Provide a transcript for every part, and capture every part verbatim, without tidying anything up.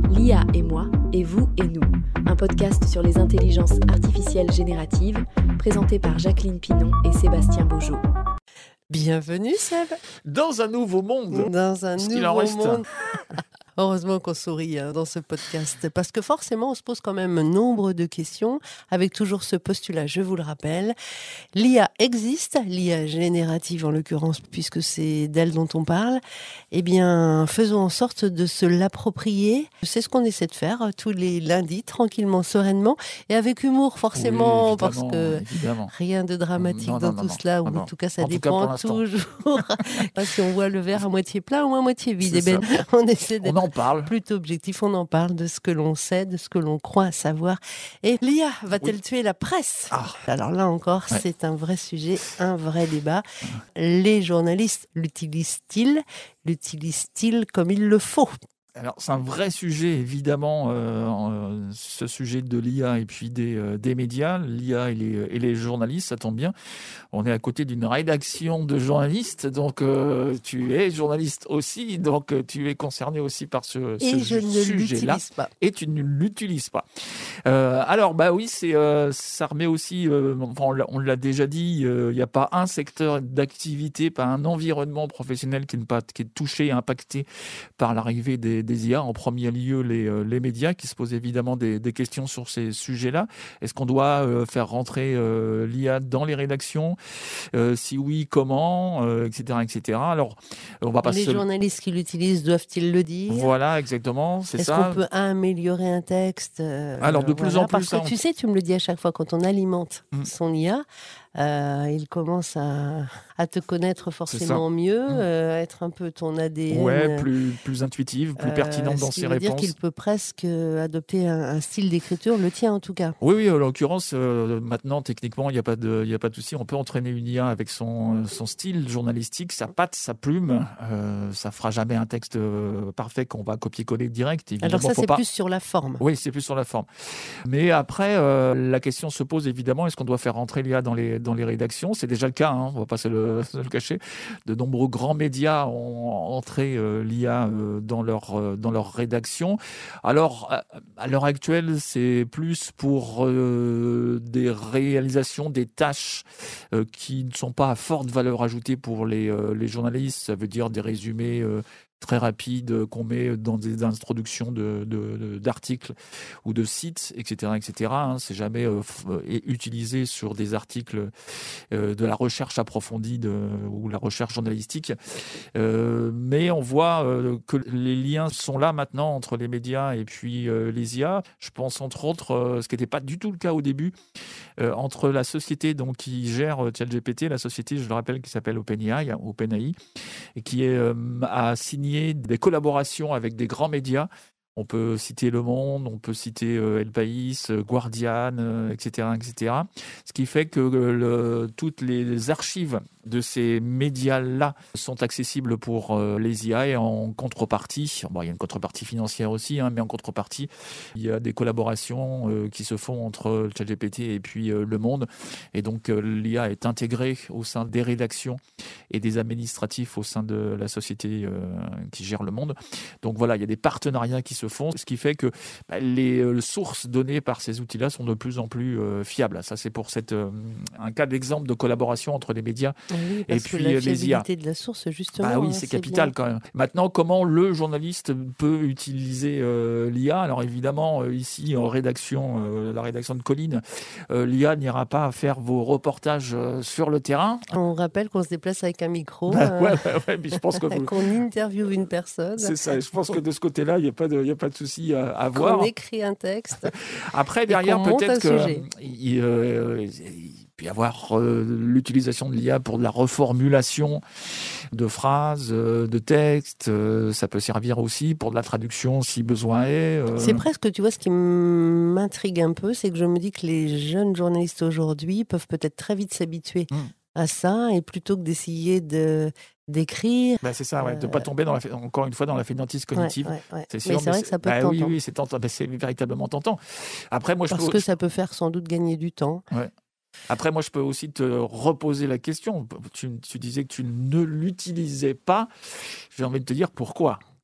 L'I A et moi, et vous et nous. Un podcast sur les intelligences artificielles génératives, présenté par Jacqueline Pinon et Sébastien Beaujeau. Bienvenue Seb. Dans un nouveau monde. Dans un Est-ce nouveau qu'il en reste monde. Heureusement qu'on sourit hein, dans ce podcast, parce que forcément on se pose quand même nombre de questions, avec toujours ce postulat, je vous le rappelle. L'I A existe, l'I A générative en l'occurrence, puisque c'est d'elle dont on parle. Eh bien, faisons en sorte de se l'approprier. C'est ce qu'on essaie de faire tous les lundis, tranquillement, sereinement, et avec humour forcément, Oui, parce que évidemment. rien de dramatique Non, dans non, tout non, cela, non, ou non. en tout cas ça En tout cas, dépend pour l'instant. toujours. Si on voit le verre à moitié plein ou à moitié vide, C'est eh ben, ça. on essaie d'être On en parle. plutôt objectif, on en parle de ce que l'on sait, de ce que l'on croit savoir. Et l'I A va-t-elle Oui. tuer la presse ? Ah. Alors là encore, Ouais. c'est un vrai sujet, un vrai débat. Les journalistes l'utilisent-ils ? L'utilisent-ils comme il le faut ? Alors, c'est un vrai sujet, évidemment, euh, euh, ce sujet de l'I A et puis des, euh, des médias, l'I A et les, et les journalistes, ça tombe bien. On est à côté d'une rédaction de journalistes, donc euh, tu es journaliste aussi, donc euh, tu es concerné aussi par ce, ce Et je ne sujet-là. l'utilise pas. Et tu ne l'utilises pas. Euh, alors, bah oui, c'est, euh, ça remet aussi, euh, enfin, on l'a- on l'a déjà dit, euh, il n'y a pas un secteur d'activité, pas un environnement professionnel qui, n'est pas, qui est touché et impacté par l'arrivée des, des I A. En premier lieu, les, euh, les médias qui se posent évidemment des, des questions sur ces sujets-là. Est-ce qu'on doit euh, faire rentrer euh, l'I A dans les rédactions ? Euh, Si oui, comment euh, et cetera, et cetera. Alors, on va pas Les se... journalistes qui l'utilisent doivent-ils le dire ? Voilà, exactement, c'est Est-ce ça. qu'on peut améliorer un texte euh, Alors, de plus voilà, en plus, parce que hein, on- tu sais, tu me le dis à chaque fois, quand on alimente Mm. son I A, euh, il commence à, à te connaître forcément mieux, Mm. euh, à être un peu ton A D N. Ouais, plus, plus intuitive, plus euh, pertinente ce dans qui ses veut dire réponses. qu'il peut presque adopter un, un style d'écriture, le tien en tout cas. Oui, oui, en l'occurrence, euh, maintenant, techniquement, il n'y a pas de, il y a pas de souci. On peut entraîner une I A avec son, son style journalistique, sa patte, sa plume. Euh, ça fera jamais un texte euh, parfait qu'on va copier-coller direct. Évidemment, Alors ça, faut c'est pas... plus sur la forme. Oui, c'est plus sur la forme. Mais après, euh, la question se pose évidemment, est-ce qu'on doit faire rentrer l'I A dans les, dans les rédactions ? C'est déjà le cas, hein, on ne va pas se le, se le cacher. De nombreux grands médias ont entré euh, l'I A euh, dans leur, euh, dans leur rédaction. Alors, à, à l'heure actuelle, c'est plus pour euh, des réalisations, des tâches euh, qui ne sont pas à forte valeur ajoutée pour les, euh, les journalistes. Ça veut dire des résumés euh, très rapides qu'on met dans des introductions de, de, de- d'articles ou de sites, et cetera, et cetera. Hein. C'est jamais euh, f- euh, utilisé sur des articles euh, de la recherche approfondie de, ou la recherche journalistique. Euh, mais on voit euh, que les liens sont là maintenant entre les médias et puis euh, les I A. Je pense entre autres, euh, ce qui n'était pas du tout le cas au début, euh, entre la société donc, qui gère euh, ChatGPT, la société, je le rappelle, qui s'appelle OpenAI, OpenAI, et qui est, euh, a signé des collaborations avec des grands médias. On peut citer Le Monde, on peut citer euh, El País, euh, Guardian, euh, et cetera, et cetera. Ce qui fait que euh, le, toutes les archives de ces médias-là sont accessibles pour euh, les I A et en contrepartie, bon, il y a une contrepartie financière aussi, hein, mais en contrepartie, il y a des collaborations euh, qui se font entre ChatGPT et puis euh, Le Monde. Et donc, euh, l'I A est intégrée au sein des rédactions et des administratifs au sein de la société euh, qui gère Le Monde. Donc voilà, il y a des partenariats qui se font, ce qui fait que bah, les euh, sources données par ces outils-là sont de plus en plus euh, fiables. Ça, c'est pour cette, euh, un cas d'exemple de collaboration entre les médias. Oui, Et parce puis, que la euh, les I A. fiabilité de la source, justement. Bah oui, hein, c'est capital bien. quand même. Maintenant, comment le journaliste peut utiliser euh, l'I A ? Alors évidemment, euh, ici en rédaction, euh, la rédaction de Colline, euh, l'I A n'ira pas faire vos reportages euh, sur le terrain. On rappelle qu'on se déplace avec un micro, Bah, euh, ouais, ouais, ouais, mais je pense que vous... qu'on interviewe une personne, c'est ça. Je pense que de ce côté-là, il n'y a pas de, il y a pas de souci à, à voir. qu'on écrit un texte. Après, derrière, qu'on monte un peut-être que sujet. il, euh, il peut y avoir euh, l'utilisation de l'I A pour de la reformulation de phrases, euh, de textes. Euh, ça peut servir aussi pour de la traduction si besoin est. euh. C'est presque, tu vois, ce qui m'intrigue un peu, c'est que je me dis que les jeunes journalistes aujourd'hui peuvent peut-être très vite s'habituer Mm. à ça, et plutôt que d'essayer de d'écrire. Bah, c'est ça, ouais, de ne Euh, pas tomber dans la, encore une fois dans la fainéantise cognitive. Ouais, ouais, ouais. C'est Mais sûr, c'est vrai que ça peut bah, être oui, tentant. oui, c'est tentant. Bah, c'est véritablement tentant. Après, moi, je Parce peux, que ça peut faire sans doute gagner du temps. Après, moi, je peux aussi te reposer la question. Tu, tu disais que tu ne l'utilisais pas. J'ai envie de te dire pourquoi.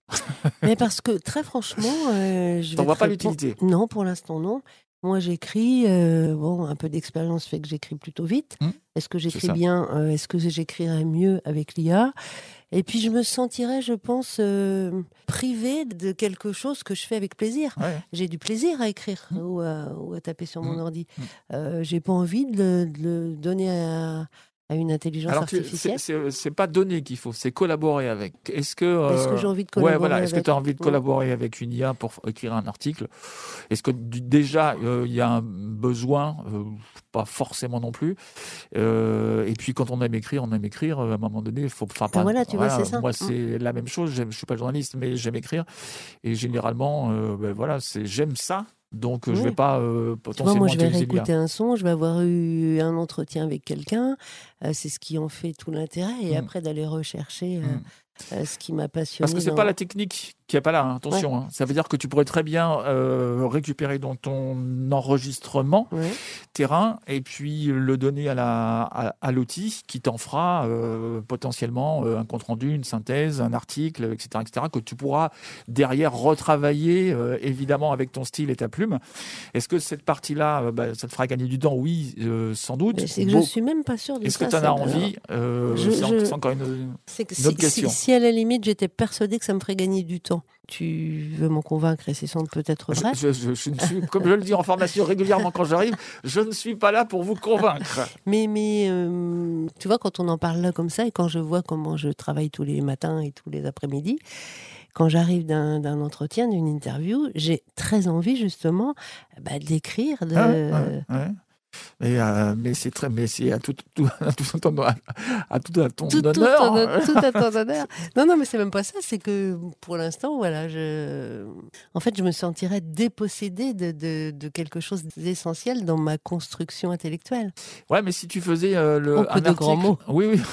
Mais parce que, très franchement... Euh, je T'en vois pas répondre... l'utilité? Non, pour l'instant, non. Moi, j'écris, euh, bon, un peu d'expérience fait que j'écris plutôt vite. Mmh, Est-ce que j'écris bien euh, Est-ce que j'écrirais mieux avec l'I A? Et puis, je me sentirais, je pense, euh, privée de quelque chose que je fais avec plaisir. Ouais. J'ai du plaisir à écrire mmh. ou, à, ou à taper sur mon mmh. ordi. mmh. Euh, j'ai pas envie de le, de le donner à... à une intelligence Alors, artificielle. c'est, c'est, c'est pas donner qu'il faut, c'est collaborer avec. Est-ce que, euh, Est-ce que j'ai envie de collaborer ouais, voilà, avec... Est-ce que tu as envie de collaborer avec une I A pour écrire un article? Est-ce que déjà, il euh, y a un besoin? euh, Pas forcément non plus. Euh, et puis, quand on aime écrire, on aime écrire. À un moment donné, il faut... Enfin, ah, voilà, tu voilà, vois, c'est ça. Moi, c'est la même chose. J'aime, je suis pas journaliste, mais j'aime écrire. Et généralement, euh, ben, voilà, c'est, j'aime ça. Donc, oui. je ne vais pas euh, potentiellement vois, moi, je vais utiliser réécouter un son, je vais avoir eu un entretien avec quelqu'un. Euh, c'est ce qui en fait tout l'intérêt. Et mmh. après, d'aller rechercher euh, mmh. euh, ce qui m'a passionné. Parce que ce n'est dans... pas la technique qui n'est pas là, hein, attention. Ouais. Hein. Ça veut dire que tu pourrais très bien euh, récupérer dans ton enregistrement ouais. terrain et puis le donner à, la, à, à l'outil qui t'en fera euh, potentiellement euh, un compte-rendu, une synthèse, un article, et cetera, et cetera, que tu pourras derrière retravailler, euh, évidemment, avec ton style et ta plume. Est-ce que cette partie-là, euh, bah, ça te fera gagner du temps? Oui, euh, sans doute. Mais c'est que Beau... je ne suis même pas sûre de Est-ce ça. Est-ce que tu en as envie euh, je, c'est, je... c'est encore une, c'est que une autre si, question. Si, si à la limite, j'étais persuadée que ça me ferait gagner du temps. Tu veux m'en convaincre et c'est sans peut-être vrai. Je, je, je, je ne suis, comme je le dis en formation régulièrement quand j'arrive, je ne suis pas là pour vous convaincre. Mais, mais euh, tu vois, quand on en parle là comme ça et quand je vois comment je travaille tous les matins et tous les après-midi, quand j'arrive d'un, d'un entretien, d'une interview, j'ai très envie justement bah, d'écrire. De... Ah, ouais, ouais. Mais, euh, mais c'est très, mais c'est à tout, tout, à tout ton, à tout à ton tout, honneur. Tout, ton, tout à ton honneur. Non, non, mais c'est même pas ça. C'est que pour l'instant, voilà, je, en fait, je me sentirais dépossédée de, de, de quelque chose d'essentiel dans ma construction intellectuelle. Ouais, mais si tu faisais euh, le, oh, un de article, grands mots. Oui, oui,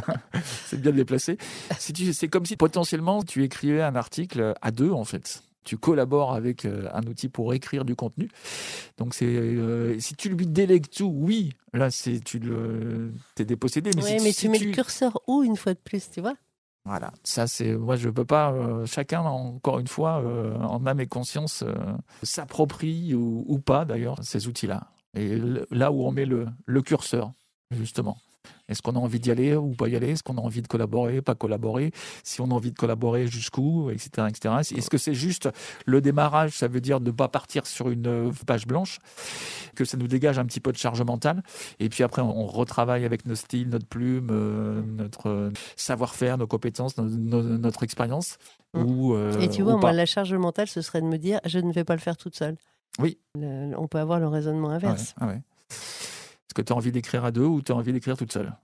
c'est bien de les placer. Si tu, c'est comme si potentiellement tu écrivais un article à deux, en fait. Tu collabores avec euh, un outil pour écrire du contenu. Donc, c'est, euh, si tu lui délègues tout, oui, là, c'est, tu le, t'es dépossédé. Oui, si, mais si tu mets tu... le curseur où, une fois de plus, tu vois? Voilà, ça, c'est. Moi, je ne peux pas. Euh, chacun, encore une fois, euh, en âme et conscience, euh, s'approprie ou, ou pas, d'ailleurs, ces outils-là. Et le, là où on met le, le curseur, justement. Est-ce qu'on a envie d'y aller ou pas y aller? Est-ce qu'on a envie de collaborer, pas collaborer? Si on a envie de collaborer, jusqu'où, et cetera, et cetera. Est-ce que c'est juste le démarrage, ça veut dire de ne pas partir sur une page blanche, que ça nous dégage un petit peu de charge mentale, et puis après on retravaille avec nos styles, notre plume, euh, notre savoir-faire, nos compétences, nos, nos, notre expérience. Mmh. Ou, euh, et tu vois, moi, la charge mentale, ce serait de me dire, je ne vais pas le faire toute seule. Oui. Le, on peut avoir le raisonnement inverse. Ah ouais, ah ouais. Est-ce que tu as envie d'écrire à deux ou tu as envie d'écrire toute seule?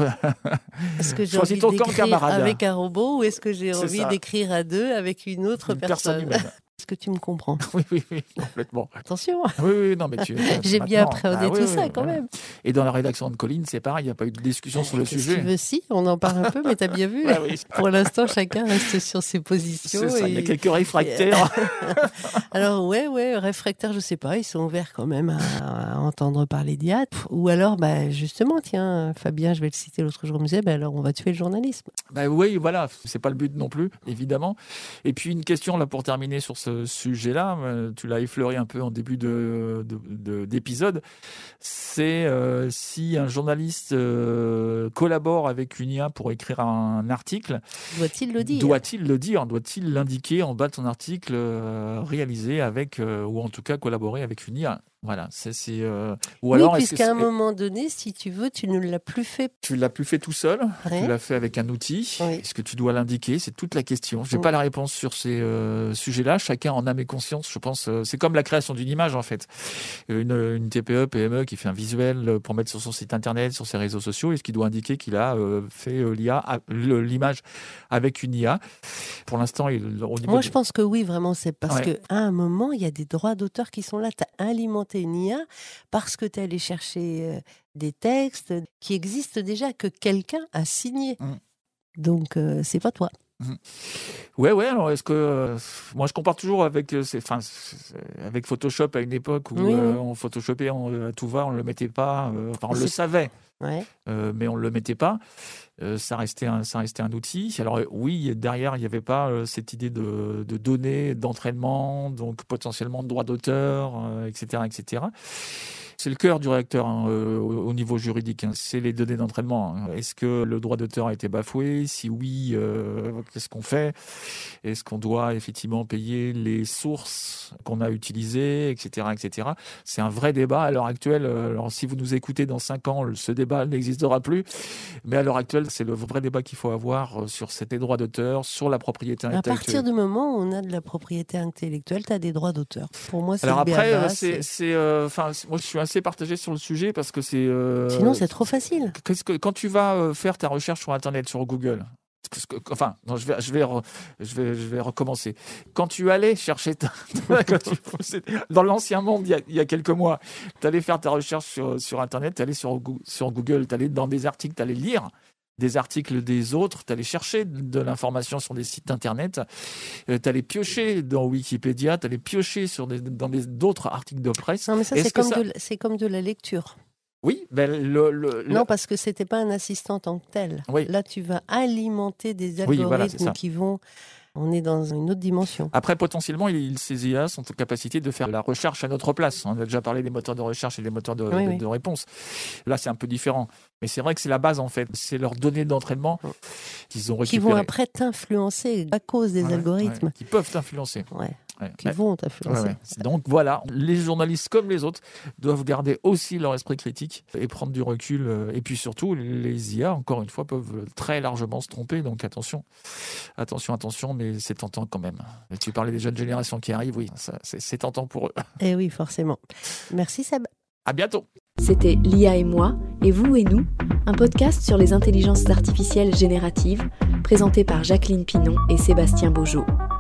Est-ce que j'ai envie d'écrire avec un robot ou est-ce que j'ai C'est envie ça. d'écrire à deux avec une autre une personne, personne Est-ce que tu me comprends? Oui, oui, oui, complètement. Attention. Oui, oui, non, mais tu. J'ai bien appréhendé bah, tout oui, ça oui, quand oui. même. Et dans la rédaction de Colline, c'est pareil, il n'y a pas eu de discussion euh, sur le Qu'est-ce sujet. Tu veux, si, on en parle un peu, mais t'as bien vu. Bah, oui. Pour l'instant, chacun reste sur ses positions. C'est ça, et... il y a quelques réfractaires. Alors, ouais, ouais, réfractaires, je sais pas, ils sont ouverts quand même à, à entendre parler d'I A. Ou alors, bah, justement, tiens, Fabien, je vais le citer l'autre jour, me disait, bah, alors on va tuer le journalisme. Bah oui, voilà, c'est pas le but non plus, évidemment. Et puis une question là pour terminer sur ce sujet-là, tu l'as effleuré un peu en début de, de, de, d'épisode, c'est euh, si un journaliste euh, collabore avec une I A pour écrire un article, doit-il le dire Doit-il le dire Doit-il l'indiquer en bas de son article euh, réalisé avec, euh, ou en tout cas collaborer avec une I A? Voilà, c'est, c'est euh... ou oui, alors puisqu'à est-ce que un moment donné, si tu veux, tu ne l'as plus fait. Tu l'as plus fait tout seul, ouais. Tu l'as fait avec un outil. Oui. Est-ce que tu dois l'indiquer? C'est toute la question. Je n'ai oui. pas la réponse sur ces euh, sujets-là. Chacun en âme et conscience, je pense. Euh, c'est comme la création d'une image, en fait. Une, une T P E, P M E qui fait un visuel pour mettre sur son site internet, sur ses réseaux sociaux. Est-ce qu'il doit indiquer qu'il a euh, fait euh, l'I A, le, l'image avec une I A? Pour l'instant, il, au niveau Moi, de... je pense que oui, vraiment. C'est parce ouais. qu'à un moment, il y a des droits d'auteur qui sont là. Tu as alimenté une I A parce que tu es allé chercher euh, des textes qui existent déjà, que quelqu'un a signé. Mmh. Donc, euh, c'est pas toi. Mmh. Ouais, ouais. Alors, est-ce que euh, moi, je compare toujours avec, euh, c'est, enfin, c'est, avec Photoshop à une époque où Oui, euh, oui. on photoshopait on, à tout va, on le mettait pas. euh, Enfin, on Mais le c'est- savait, Ouais. euh, mais on le mettait pas. Euh, ça restait un, ça restait un outil. Alors euh, oui, derrière, il n'y avait pas euh, cette idée de, de données, d'entraînement, donc potentiellement de droits d'auteur, euh, et cetera, et cetera. C'est le cœur du réacteur hein, euh, au, au niveau juridique. Hein. C'est les données d'entraînement. Hein. Est-ce que le droit d'auteur a été bafoué ? Si oui, euh, qu'est-ce qu'on fait ? Est-ce qu'on doit effectivement payer les sources qu'on a utilisées, et cetera, et cetera. C'est un vrai débat à l'heure actuelle. Alors, si vous nous écoutez dans cinq ans, ce débat n'existera plus. Mais à l'heure actuelle, c'est le vrai débat qu'il faut avoir sur ces droits d'auteur, sur la propriété À intellectuelle. partir du moment où on a de la propriété intellectuelle, tu as des droits d'auteur. Pour moi, c'est Alors le après, béaba, euh, c'est, c'est- c'est, euh, enfin, c'est- moi je suis assez partagé sur le sujet parce que c'est. euh, Sinon, c'est trop facile. Qu'est-ce que quand tu vas euh, faire ta recherche sur Internet, sur Google. Parce que- Enfin, non, je vais, je vais, re- je vais, je vais recommencer. Quand tu allais chercher, ta, quand tu faisais- dans l'ancien monde, il y a, il y a quelques mois, tu allais faire ta recherche sur, sur Internet, tu allais sur, Goo- sur Google, tu allais dans des articles, tu allais lire des articles des autres, tu allais chercher de l'information sur des sites Internet, tu allais piocher dans Wikipédia, tu allais piocher sur des, dans des, d'autres articles de presse. Non, mais ça, Est-ce c'est que comme, ça- de, la- c'est comme de la lecture. Oui, ben le, le, le- Non, parce que c'était pas un assistant en tant que tel. Oui. Là, tu vas alimenter des Oui, algorithmes voilà, c'est ça. qui vont... On est dans une autre dimension. Après, potentiellement, il- ces I A sont en capacité de faire la recherche à notre place. On a déjà parlé des moteurs de recherche et des moteurs de, Oui, de- oui. de réponse. Là, c'est un peu différent. Mais c'est vrai que c'est la base, en fait. C'est leurs données d'entraînement qu'ils ont Qui récupérées. vont après t'influencer à cause des Ouais, algorithmes. ouais, qui peuvent t'influencer. Ouais. Ouais. Qui Ouais. vont Ouais, t'influencer. ouais. Donc voilà, les journalistes comme les autres doivent garder aussi leur esprit critique et prendre du recul. euh, Et puis surtout, les I A, encore une fois, peuvent très largement se tromper. Donc attention, attention, attention, mais c'est tentant quand même. Et tu parlais des jeunes générations qui arrivent, oui, ça, c'est, c'est tentant pour eux. Eh oui, forcément. Merci Seb. À bientôt. C'était L'I A et moi, et vous et nous, un podcast sur les intelligences artificielles génératives, présenté par Jacqueline Pinon et Sébastien Beaujeau.